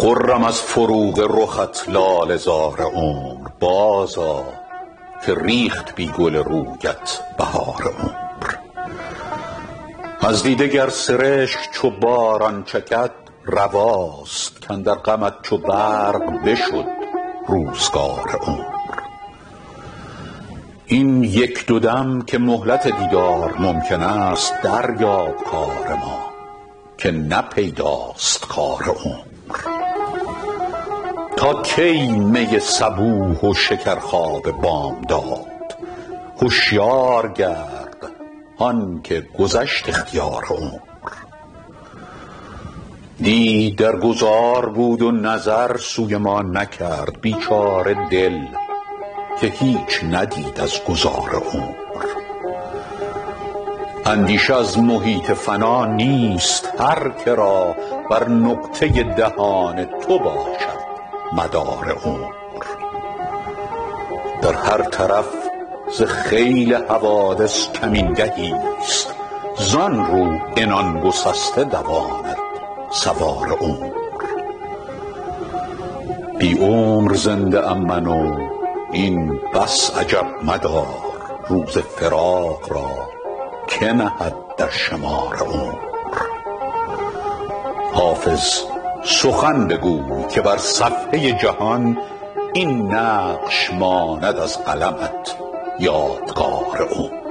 خرم از فروغ رخت لاله زار عمر، بازآ که ریخت بی گل رویت بهار عمر. از دیده گر سرشک چو باران چکد، رواست کاندر غمت چو برق بشد روزگار عمر. این یک دو دم که مهلت دیدار ممکن است، دریاب کار ما که نه پیداست کار عمر. تا کی می صبوح و شکرخواب بامداد، هوشیار گرد هان که گذشت اختیار عمر. دی در گذار بود و نظر سوی ما نکرد، بیچاره دل که هیچ ندید از گذار عمر. اندیشه از محیط فنا نیست هر که را، بر نقطه دهان تو باشد مدار عمر. در هر طرف ز خیل حوادث کمینگهی است، زان رو عنان گسسته دواند سوار عمر. بی عمر زنده ام من و این بس عجب مدار، روز فراق را که نهد در شمار عمر. حافظ سخن بگوی که بر صفحه جهان، این نقش ماند از قلمت یادگار عمر.